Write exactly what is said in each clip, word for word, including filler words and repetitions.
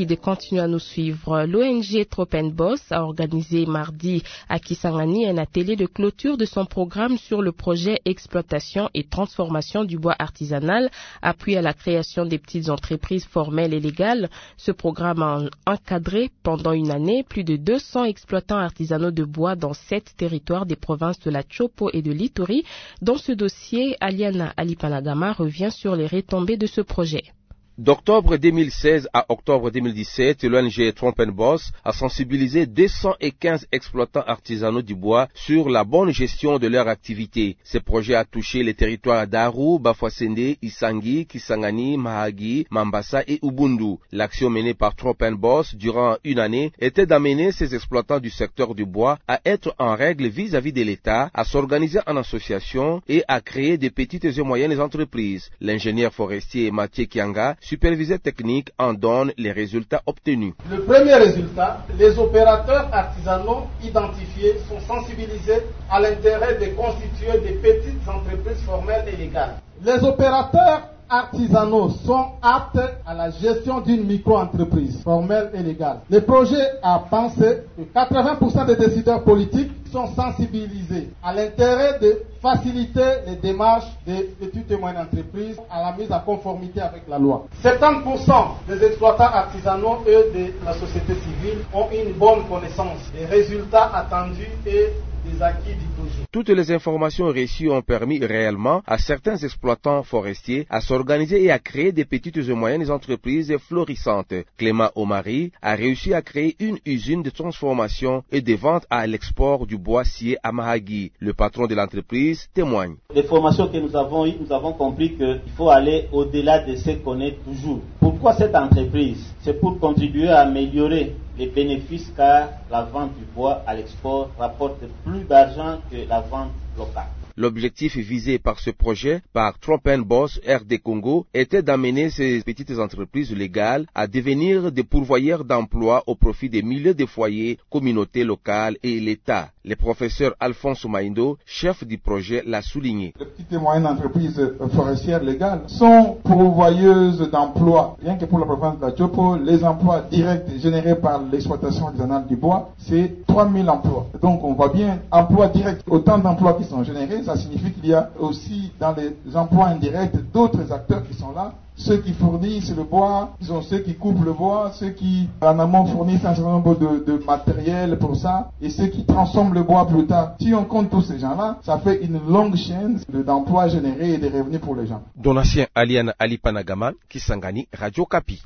de continuer à nous suivre. L'O N G Tropenbos a organisé mardi à Kisangani un atelier de clôture de son programme sur le projet exploitation et transformation du bois artisanal, appui à la création des petites entreprises formelles et légales. Ce programme a encadré pendant une année plus de deux cents exploitants artisanaux de bois dans sept territoires des provinces de la Chopo et de l'Ituri. Dans ce dossier, Aliana Alipanagama revient sur les retombées de ce projet. D'octobre deux mille seize à octobre deux mille dix-sept, l'O N G Tropenbos a sensibilisé deux cent quinze exploitants artisanaux du bois sur la bonne gestion de leur activité. Ce projet a touché les territoires d'Aru, Bafouassende, Isangi, Kisangani, Mahagi, Mambasa et Ubundu. L'action menée par Tropenbos durant une année était d'amener ces exploitants du secteur du bois à être en règle vis-à-vis de l'État, à s'organiser en association et à créer de petites et moyennes entreprises. L'ingénieur forestier Mathieu Kianga, superviseur technique, en donne les résultats obtenus. Le premier résultat, les opérateurs artisanaux identifiés sont sensibilisés à l'intérêt de constituer des petites entreprises formelles et légales. Les opérateurs artisanaux sont aptes à la gestion d'une micro-entreprise formelle et légale. Le projet a pensé que quatre-vingts pour cent des décideurs politiques sont sensibilisés à l'intérêt de faciliter les démarches des petites et moyennes entreprises à la mise en conformité avec la loi. soixante-dix pour cent des exploitants artisanaux et de la société civile ont une bonne connaissance des résultats attendus et des acquis du projet. Toutes les informations reçues ont permis réellement à certains exploitants forestiers à s'organiser et à créer des petites et moyennes entreprises florissantes. Clément Omari a réussi à créer une usine de transformation et de vente à l'export du bois scié à Mahagi. Le patron de l'entreprise témoigne. Les formations que nous avons eues, nous avons compris qu'il faut aller au-delà de ce qu'on est toujours. Pourquoi cette entreprise? C'est pour contribuer à améliorer les bénéfices car la vente du bois à l'export rapporte plus d'argent que la vente locale. L'objectif visé par ce projet, par Tropenbos R D Congo, était d'amener ces petites entreprises légales à devenir des pourvoyeurs d'emplois au profit des milliers de foyers, communautés locales et l'État. Le professeur Alphonse Maindo, chef du projet, l'a souligné. Les petites et moyennes entreprises forestières légales sont pourvoyeuses d'emplois. Rien que pour la province de la Chopo, les emplois directs générés par l'exploitation artisanale du bois, c'est trois mille emplois. Donc on voit bien, emplois directs, autant d'emplois qui sont générés, ça signifie qu'il y a aussi dans les emplois indirects d'autres acteurs qui sont là. Ceux qui fournissent le bois, ils ont ceux qui coupent le bois, ceux qui en amont fournissent un certain nombre de, de matériel pour ça, et ceux qui transforment le bois plus tard. Si on compte tous ces gens-là, ça fait une longue chaîne d'emplois générés et de revenus pour les gens. Donatien Aliana Alipanagama, Kisangani, Radio Kapi.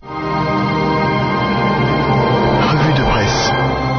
Revue de presse.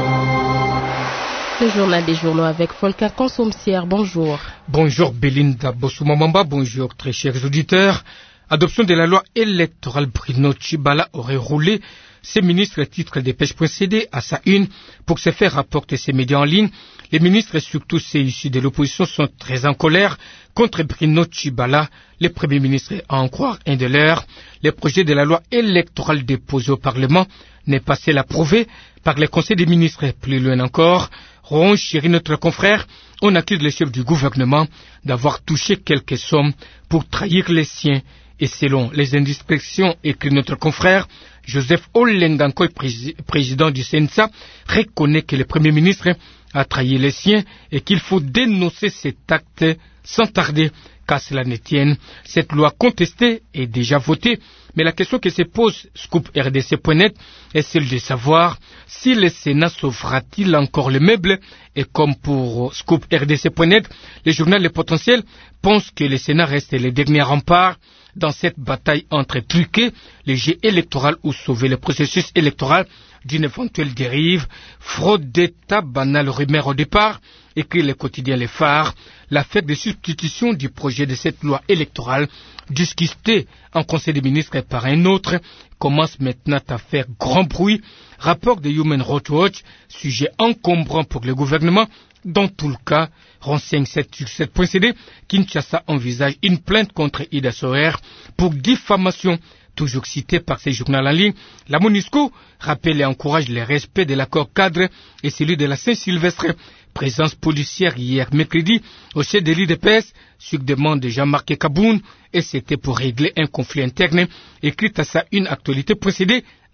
Le journal des journaux avec Folka Consomcière. Bonjour. Bonjour Belinda Bosoumamamba, bonjour très chers auditeurs. Adoption de la loi électorale, Bruno Tshibala aurait roulé ses ministres titre des pêches.C D à sa une pour se faire rapporter ses médias en ligne. Les ministres et surtout ceux issus de l'opposition sont très en colère contre Bruno Tshibala. Le Premier ministre à en croire un de leurs. Le projet de la loi électorale déposé au Parlement n'est pas celle approuvée par le Conseil des ministres. Plus loin encore, Ron Chéri, notre confrère, on accuse le chef du gouvernement d'avoir touché quelques sommes pour trahir les siens. Et selon les indiscrétions écrites notre confrère, Joseph Olengankoy, président du C N S A, reconnaît que le Premier ministre a trahi les siens et qu'il faut dénoncer cet acte sans tarder. Qu'à cela ne tienne, cette loi contestée est déjà votée, mais la question que se pose Scoop R D C point net est celle de savoir si le Sénat sauvera-t-il encore le meuble. Et comme pour Scoop R D C point net, le journal Le Potentiel pense que le Sénat reste le dernier rempart dans cette bataille entre truquer les jeux électoraux ou sauver le processus électoral d'une éventuelle dérive. Fraude d'État, banale rumeur au départ, écrit le quotidien Les Phares. L'affaire de substitution du projet de cette loi électorale, discutée en Conseil des ministres par un autre, commence maintenant à faire grand bruit. Rapport de Human Rights Watch, sujet encombrant pour le gouvernement. Dans tout le cas, renseigne sept sur sept point C D, Kinshasa envisage une plainte contre Ida Soer pour diffamation, toujours citée par ces journaux en ligne. La MONUSCO rappelle et encourage le respect de l'accord cadre et celui de la Saint-Sylvestre. Présence policière hier mercredi au chef de l'I D P S sur demande de Jean-Marc Kaboun, et c'était pour régler un conflit interne. Écrite à sa une actualité point C D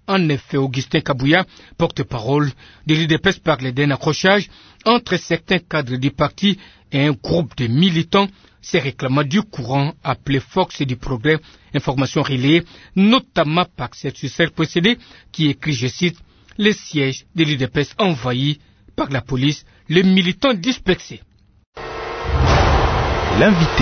En effet, Augustin Kabouya, porte-parole de l'U D P E S, parlait d'un accrochage entre certains cadres du parti et un groupe de militants se réclamant du courant appelé Fox et du Progrès, information relayée notamment par cette succès précédé qui écrit, je cite, les sièges de l'U D P E S envahis par la police, les militants dispersés. L'invité.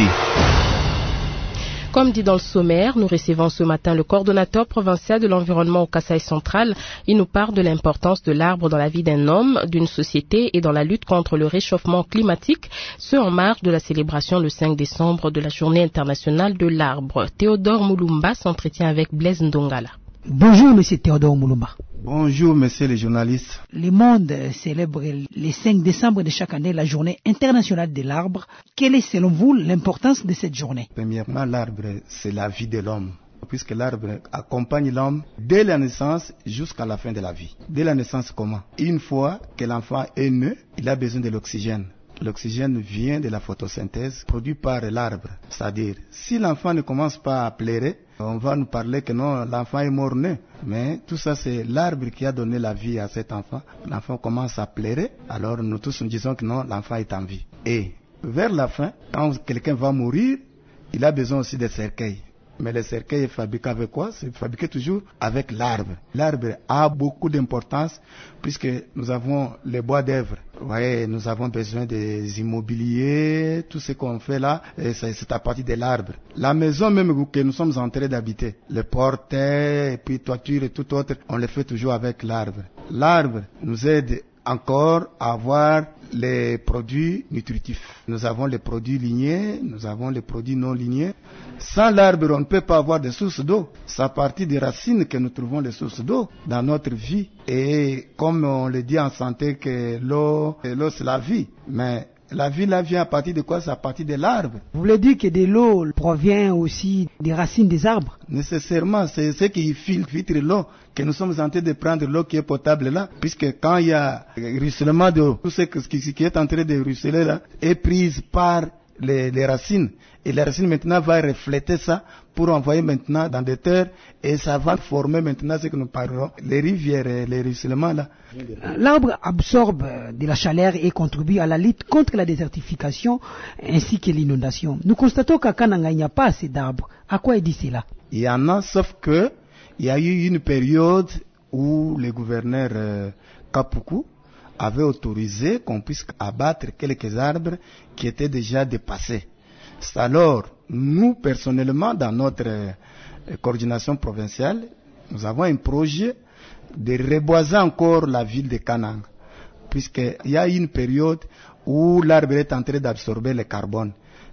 Comme dit dans le sommaire, nous recevons ce matin le coordonnateur provincial de l'environnement au Kasaï central. Il nous parle de l'importance de l'arbre dans la vie d'un homme, d'une société et dans la lutte contre le réchauffement climatique, ce en marge de la célébration le cinq décembre de la Journée internationale de l'arbre. Théodore Moulumba s'entretient avec Blaise Ndongala. Bonjour, monsieur Théodore Moulumba. Bonjour, monsieur les journalistes. Le monde célèbre le cinq décembre de chaque année la journée internationale de l'arbre. Quelle est selon vous l'importance de cette journée? Premièrement, l'arbre, c'est la vie de l'homme, puisque l'arbre accompagne l'homme dès la naissance jusqu'à la fin de la vie. Dès la naissance, comment? Une fois que l'enfant est né, il a besoin de l'oxygène. L'oxygène vient de la photosynthèse produite par l'arbre. C'est-à-dire, si l'enfant ne commence pas à pleurer, on va nous parler que non, l'enfant est mort-né. Mais tout ça, c'est l'arbre qui a donné la vie à cet enfant. L'enfant commence à pleurer, alors nous tous nous disons que non, l'enfant est en vie. Et vers la fin, quand quelqu'un va mourir, il a besoin aussi de cercueils. Mais le cercueil est fabriqué avec quoi? C'est fabriqué toujours avec l'arbre. L'arbre a beaucoup d'importance puisque nous avons les bois d'œuvre. Vous voyez, nous avons besoin des immobiliers, tout ce qu'on fait là, c'est à partir de l'arbre. La maison même que nous sommes en train d'habiter, le portail, et puis toiture et tout autre, on le fait toujours avec l'arbre. L'arbre nous aide encore à avoir les produits nutritifs. Nous avons les produits lignés, nous avons les produits non lignés. Sans l'arbre, on ne peut pas avoir de sources d'eau. C'est à partir des racines que nous trouvons les sources d'eau dans notre vie. Et comme on le dit en santé que l'eau, l'eau c'est la vie. Mais la vie, là, vient à partir de quoi? C'est à partir de l'arbre. Vous voulez dire que de l'eau provient aussi des racines des arbres? Nécessairement, c'est ce qui filtre l'eau, que nous sommes en train de prendre l'eau qui est potable là, puisque quand il y a ruissellement d'eau, tout ce qui est en train de ruisseler là est prise par les, les racines. Et les racines maintenant va refléter ça pour envoyer maintenant dans des terres et ça va former maintenant ce que nous parlerons, les rivières et les ruissellements là. L'arbre absorbe de la chaleur et contribue à la lutte contre la désertification ainsi que l'inondation. Nous constatons qu'à Kananga, il n'y a pas assez d'arbres. À quoi est dit cela? Il y en a, sauf que il y a eu une période où le gouverneur euh, Kapuku avait autorisé qu'on puisse abattre quelques arbres qui étaient déjà dépassés. Alors, nous, personnellement, dans notre euh, coordination provinciale, nous avons un projet de reboiser encore la ville de Kananga, puisqu'il y a une période où l'arbre est en train d'absorber le carbone.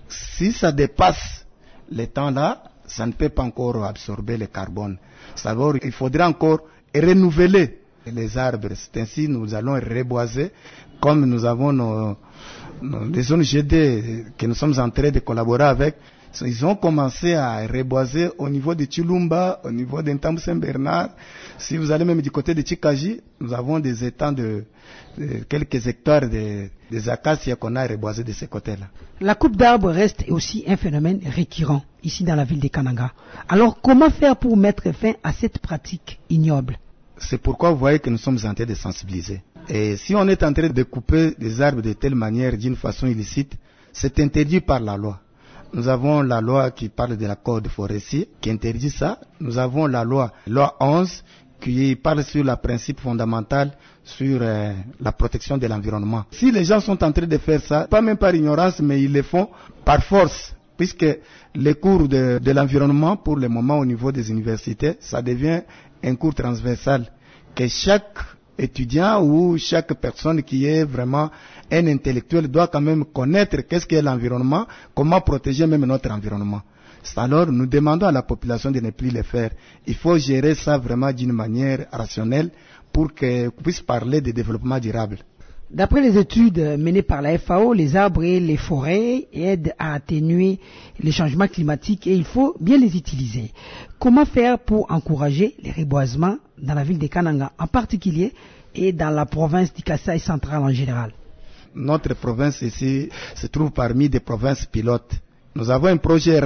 Si ça dépasse le temps-là, ça ne peut pas encore absorber le carbone. Alors, il faudra encore renouveler les arbres. C'est ainsi que nous allons reboiser, comme nous avons nos, nos, les zones G D que nous sommes en train de collaborer avec. Ils ont commencé à reboiser au niveau de Chilumba, au niveau d'Intambu Saint-Bernard. Si vous allez même du côté de Chikaji, nous avons des étangs de, de quelques hectares de, des acacias qu'on a reboisés de ce côté-là. La coupe d'arbres reste aussi un phénomène récurrent ici dans la ville de Kananga. Alors comment faire pour mettre fin à cette pratique ignoble? C'est pourquoi vous voyez que nous sommes en train de sensibiliser. Et si on est en train de couper des arbres de telle manière, d'une façon illicite, c'est interdit par la loi. Nous avons la loi qui parle de la code forestier, qui interdit ça. Nous avons la loi, loi onze, qui parle sur le principe fondamental sur euh, la protection de l'environnement. Si les gens sont en train de faire ça, pas même par ignorance, mais ils le font par force, puisque les cours de, de l'environnement, pour le moment au niveau des universités, ça devient un cours transversal, que chaque étudiant ou chaque personne qui est vraiment un intellectuel doit quand même connaître qu'est-ce qu'est l'environnement, comment protéger même notre environnement. Alors nous demandons à la population de ne plus le faire. Il faut gérer ça vraiment d'une manière rationnelle pour qu'on puisse parler de développement durable. D'après les études menées par la F A O, les arbres et les forêts aident à atténuer les changements climatiques et il faut bien les utiliser. Comment faire pour encourager les reboisements dans la ville de Kananga en particulier et dans la province du Kasaï central en général? Notre province ici se trouve parmi des provinces pilotes. Nous avons un projet R E D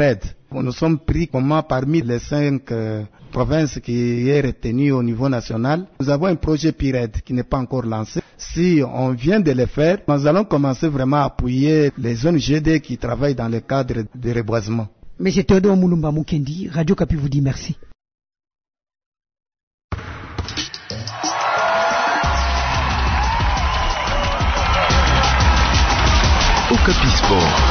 Nous sommes pris comment parmi les cinq euh, provinces qui est retenu au niveau national. Nous avons un projet P I R E D qui n'est pas encore lancé. Si on vient de le faire, nous allons commencer vraiment à appuyer les O N G D qui travaillent dans le cadre de reboisement. Monsieur Théodore Moulumba Mukendi, Radio Kapi vous dit merci. Okapi Sport.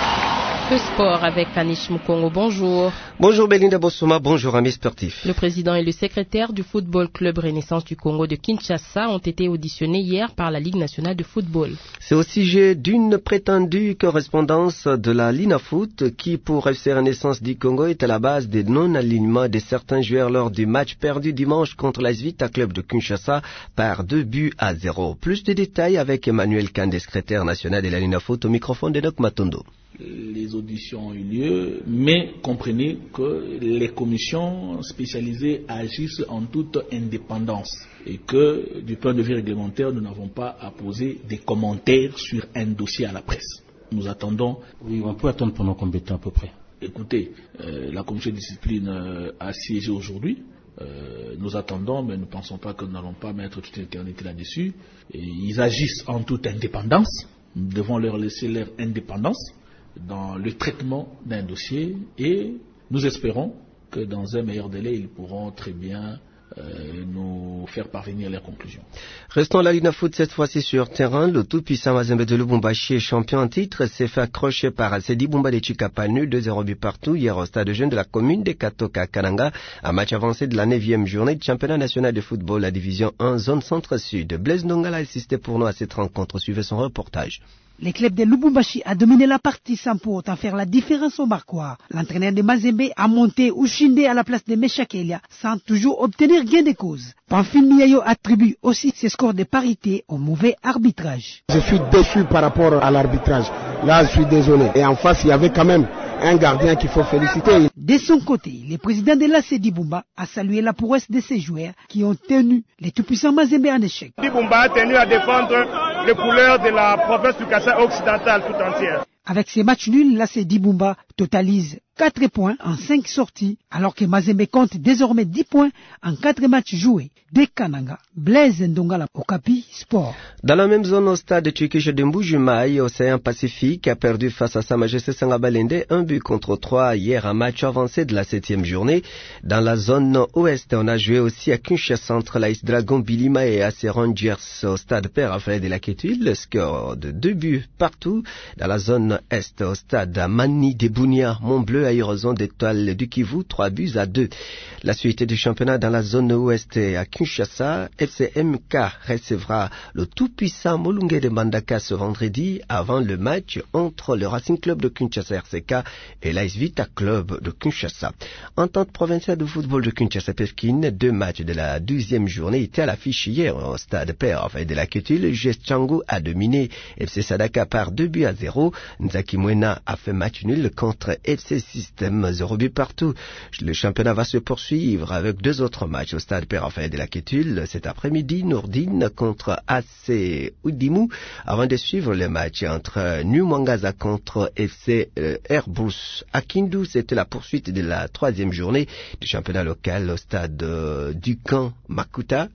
Le sport avec Anish Mukongo, bonjour. Bonjour Belinda Bossoma, bonjour amis sportifs. Le président et le secrétaire du Football Club Renaissance du Congo de Kinshasa ont été auditionnés hier par la Ligue nationale de football. C'est au sujet d'une prétendue correspondance de la Linafoot qui, pour F C Renaissance du Congo, est à la base des non-alignements de certains joueurs lors du match perdu dimanche contre l'A S Vita Club de Kinshasa par deux buts à zéro. Plus de détails avec Emmanuel Kandé, secrétaire national de la Linafoot, au microphone de Noc Matondo. Les auditions ont eu lieu, mais comprenez que les commissions spécialisées agissent en toute indépendance et que, du point de vue réglementaire, nous n'avons pas à poser des commentaires sur un dossier à la presse. Nous attendons... Oui, on peut attendre pendant combien de temps à peu près? Écoutez, euh, la commission de discipline euh, a siégé aujourd'hui. Euh, nous attendons, mais nous ne pensons pas que nous n'allons pas mettre toute l'éternité là-dessus. Et ils agissent en toute indépendance. Nous devons leur laisser leur indépendance dans le traitement d'un dossier et nous espérons que dans un meilleur délai, ils pourront très bien euh, nous faire parvenir leurs conclusions. Restons à la Linafoot cette fois-ci sur terrain. Le tout-puissant Mazembe de Lubumbashi, champion en titre, s'est fait accrocher par Sedi Bumba de Chikapanu, deux zéro but partout hier au stade de jeunes de la commune de Katoka à Kananga, un match avancé de la neuvième journée du championnat national de football, la division un, zone centre-sud. Blaise Ndongala a assisté pour nous à cette rencontre. Suivez son reportage. Le club de Lubumbashi a dominé la partie sans pour autant faire la différence au marquoir. L'entraîneur de Mazembe a monté Ushinde à la place de Meshakelia sans toujours obtenir gain de cause. Pamphile Miayo attribue aussi ses scores de parité au mauvais arbitrage. Je suis déçu par rapport à l'arbitrage. Là, je suis désolé. Et en face, il y avait quand même un gardien qu'il faut féliciter. De son côté, le président de l'A C Dibumba a salué la prouesse de ses joueurs qui ont tenu les tout-puissants Mazembe en échec. Dibumba a tenu à défendre les couleurs de la province du Kassai occidental tout entière. Avec ces matchs nuls, l'A C Dibumba totalise quatre points en cinq sorties, alors que Mazembe compte désormais dix points en quatre matchs joués. De Kananga, Blaise Ndongala, Okapi Sport. Dans la même zone au stade de Tchikishe de Mbujimaï, Océan Pacifique a perdu face à Sa Majesté Sangabalende un but contre trois hier, un match avancé de la septième journée. Dans la zone ouest, on a joué aussi à Kinshasa entre l'Ice Dragon Bilima et A C Rangers au stade Père Raphaël de la Quétude, le score de deux buts partout. Dans la zone est, au stade Mani de Bounia, Montbleu a eu raison d'Étoile du Kivu, trois buts à deux. La suite du championnat dans la zone ouest à Kinshasa, F C M K recevra le tout-puissant Molunge de Mandaka ce vendredi avant le match entre le Racing Club de Kinshasa R C K et l'A S Vita Club de Kinshasa. Entente provinciale de football de Kinshasa Pefkin, deux matchs de la douzième journée étaient à l'affiche hier au stade Père Raphaël de la Quétude. G S Tchango a dominé F C Sadaka par deux buts à zéro. Nzaki Mwena a fait match nul contre F C System, zéro but partout. Le championnat va se poursuivre avec deux autres matchs au stade Père Raphaël de la Quétude cet après-midi. Nourdine contre A C Oudimu avant de suivre le match entre New Mwangaza contre F C euh, Airbus. À Kindu, c'était la poursuite de la troisième journée du championnat local au stade euh, du camp Makuta.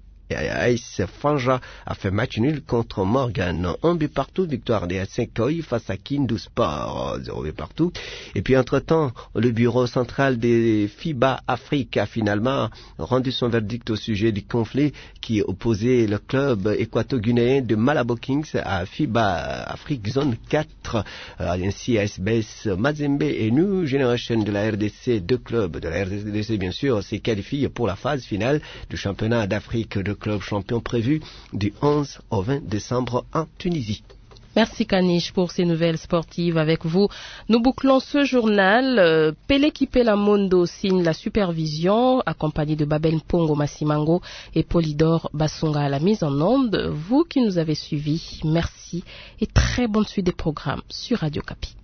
Aïs Fanja a fait match nul contre Morgan. Un but partout, victoire des Saint-Coy face à Kindu Sport, zéro but partout. Et puis entre-temps, le bureau central des FIBA Afrique a finalement rendu son verdict au sujet du conflit qui opposait le club équato-guinéen de Malabo Kings à FIBA Afrique Zone quatre. Ainsi, A S B S Mazembe et New Generation de la R D C, deux clubs de la R D C bien sûr, s'est qualifié pour la phase finale du championnat d'Afrique de club champion prévu du onze au vingt décembre en Tunisie. Merci Kanish pour ces nouvelles sportives avec vous. Nous bouclons ce journal. Euh, Pele Kipela Mondo signe la supervision, accompagné de Babel Mpongo Massimango et Polydor Basunga à la mise en onde. Vous qui nous avez suivis, merci et très bonne suite des programmes sur Radio Kapi.